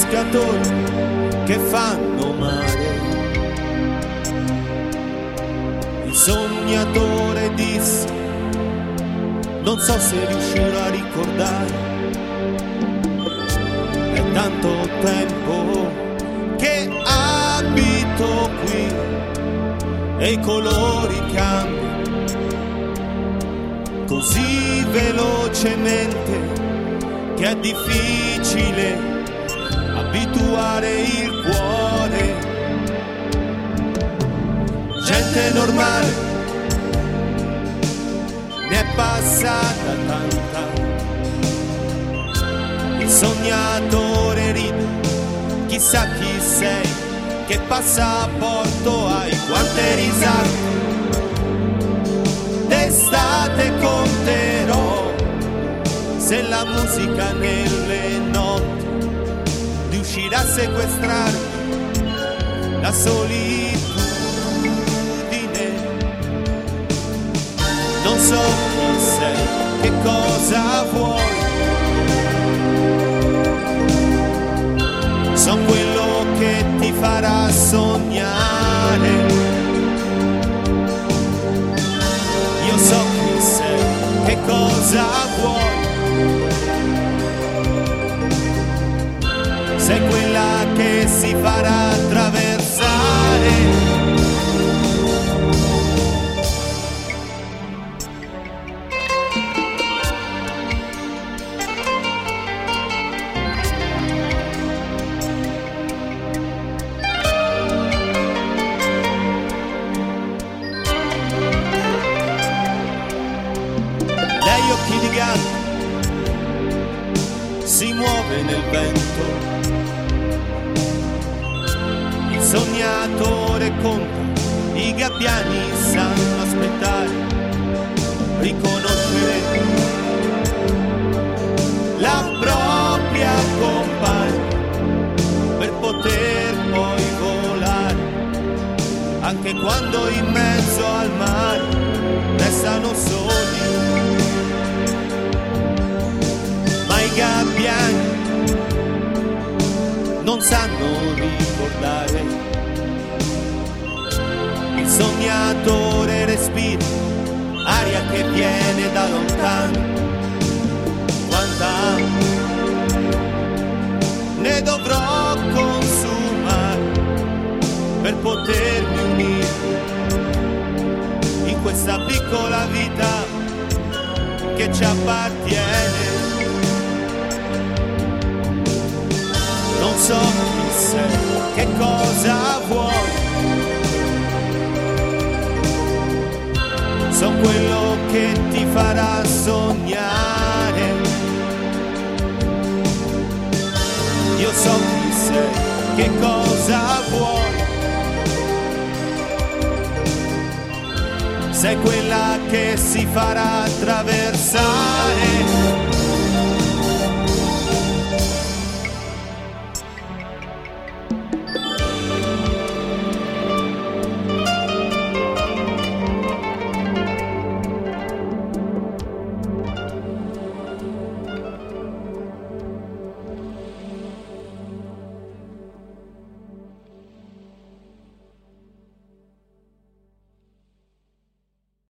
pescatori che fanno mare. Il sognatore disse: non so se riuscirò a ricordare, è tanto tempo che abito qui e i colori cambiano così velocemente che è difficile abituare il cuore. Gente normale, ne è passata tanta, il sognatore ride, chissà chi sei, che passaporto hai, quante risate d'estate conterò, se la musica nelle notti riuscirà a sequestrarmi la solitudine. Non so chi sei, che cosa vuoi, so quello che ti farà sognare. Io so chi sei, che cosa vuoi, sei quella che si farà attraversare. Lei occhi di gatto, si muove nel vento, il sognatore conta, i gabbiani sanno aspettare, riconoscere la propria compagna per poter poi volare, anche quando in mezzo al mare restano soli. Ma i gabbiani non sanno ricordare, il sognatore respira aria che viene da lontano. Quanta ne dovrò consumare per potermi unire in questa piccola vita che ci appartiene. Non so chi sei, che cosa vuoi, so quello che ti farà sognare. Io so chi sei, che cosa vuoi, sei quella che si farà attraversare.